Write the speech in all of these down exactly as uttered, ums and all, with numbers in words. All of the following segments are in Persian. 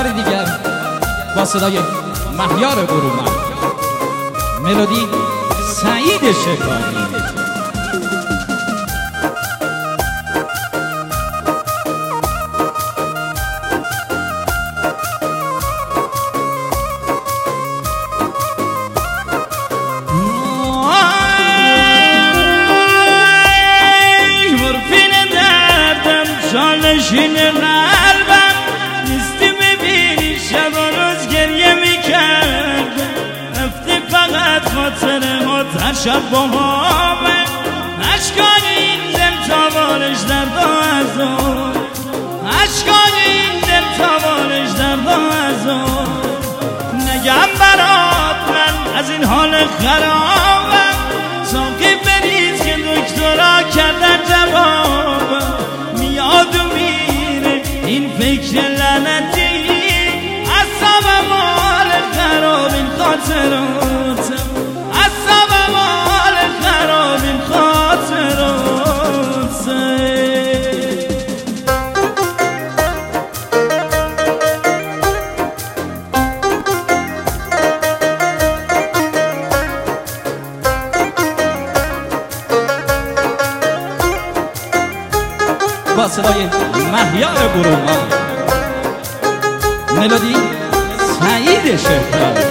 بار دیگر با صدای مهیار برومند، ملودی سعید شکاری. نشین قلبم نیستی ببینی شب و روز گریه میکردم، رفتی فقط خاطرهات هر شب با همه عشقای این دل تاوانش در دو ازار، عشقای این دل تاوانش در دو ازار. نگم برات من از این حال خرابم، ساقی بریز که دکترا کردن جوابم، میاد و میره این فکر لعنتی، اعصابم حال خراب این خاطراتم، اعصابم حال خراب این خاطراتم. با صدای مهیار برومند، ملودی سعید شکاری.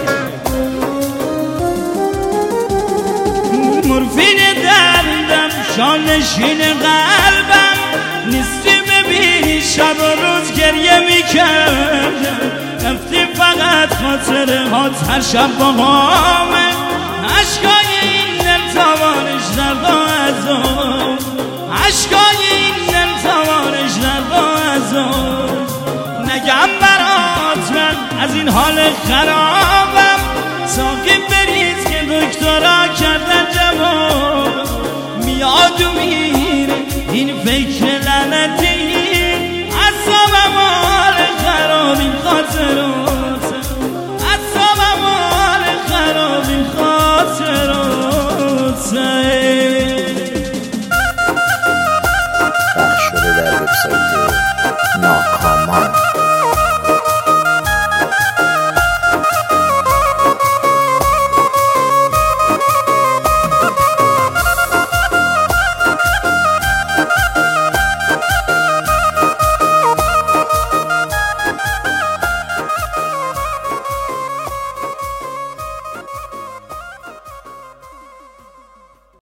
مرفین دردم شانشین قلبم نیستی ببینی شب و روز گریه میکردم، رفتی فقط خاطرهات هر شب با همه عشقای این دل تاوانش در دو ازار، عشقای این دل تاوانش در دو ازار. نگم برات من از این حال خرابم، ساقی بریز که دکترا کردن جواب، میاد و میره این فکر لعنتی، اعصابم حال خراب این خاطراتم، اعصابم حال خراب این خاطراتم.